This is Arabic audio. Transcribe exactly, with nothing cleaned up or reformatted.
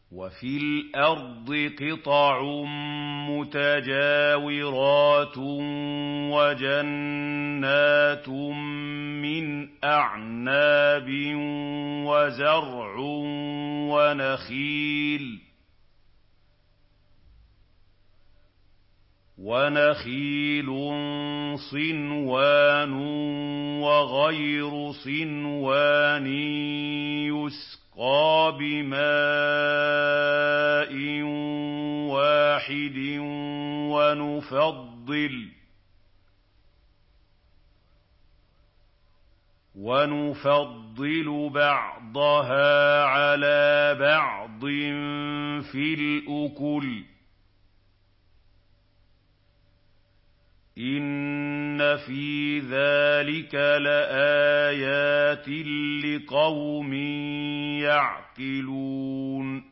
وَفِي الْأَرْضِ قِطَعٌ مُّتَجَاوِرَاتٌ وَجَنَّاتٌ مِّنْ أَعْنَابٍ وَزَرْعٌ وَنَخِيلٌ وَنَخِيلٌ صِنْوَانٌ وَغَيْرُ صِنْوَانٍ يُسْقَىٰ بِمَاءٍ وَاحِدٍ وَنُفَضِّلُ وَنُفَضِّلُ بَعْضَهَا عَلَىٰ بَعْضٍ فِي الْأُكُلِ ۚ إِنَّ فِي ذَٰلِكَ لَآيَاتٍ لِّقَوْمٍ يَعْقِلُونَ